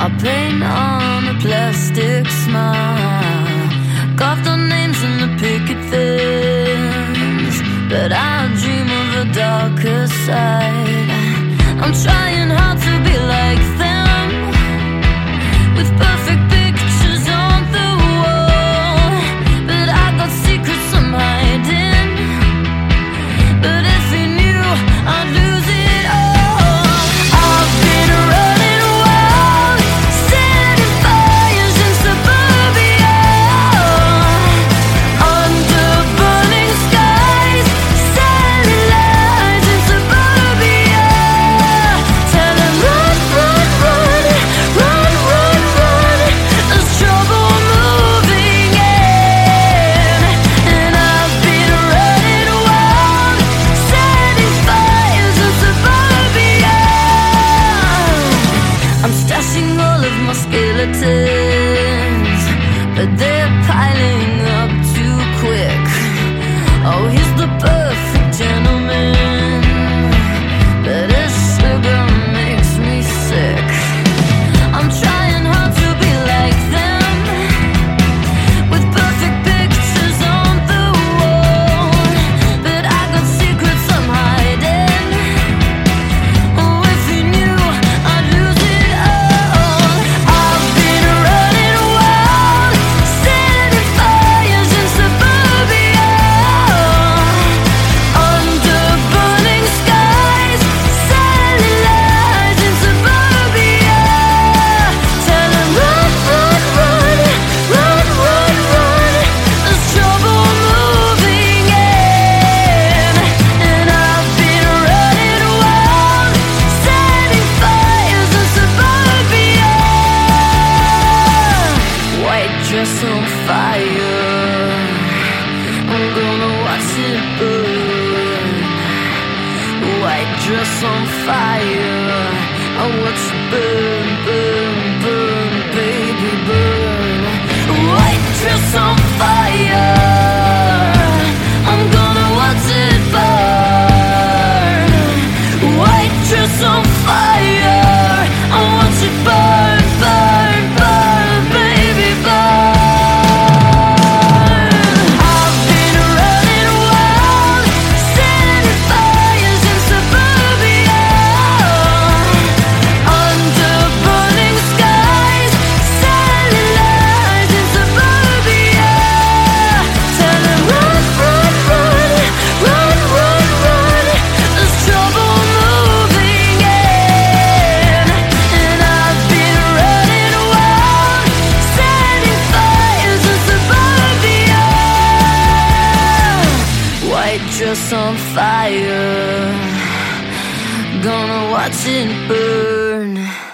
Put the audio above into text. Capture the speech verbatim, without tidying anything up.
I'll paint on a plastic smile, carved our names in the picket fence, but I dream of a darker side. I'm trying hard to be like them, with perfect pictures on the wall, but I got secrets I'm hiding. But if he knew, I'd lose it all. I've been running wild, setting fires in suburbia, under burning skies, selling lies in suburbia, telling run, run, run, run, run, run. There's trouble moving in, and I've been running wild, setting fires in suburbia. I'm stashing all of my skeletons, but they're piling up too quick. Oh, he's the perfect gentleman, but his sugar makes me sick. I'm trying hard to be like them, with perfect pictures on the wall, but I got secrets I'm hiding. Oh, if he knew, I'd lose it all. I've been running wild, setting fires in suburbia, under burning skies, selling lies in suburbia, telling run, run, run, run, run, run. There's trouble moving in, and I've been running wild, setting fires in suburbia. White dress on fire, I'm gonna watch it burn. White dress on fire, I watch it burn, burn, burn, baby, burn. White dress on fire, I'm gonna watch it burn. White dress on fire, I watch it burn, burn, burn, baby, burn. I've been running wild, setting fires in suburbia, under burning skies, selling lies in suburbia, telling run, run, run, run, run, run. There's trouble moving in, and I've been running wild, setting fires in suburbia. White dress on fire, gonna watch it burn.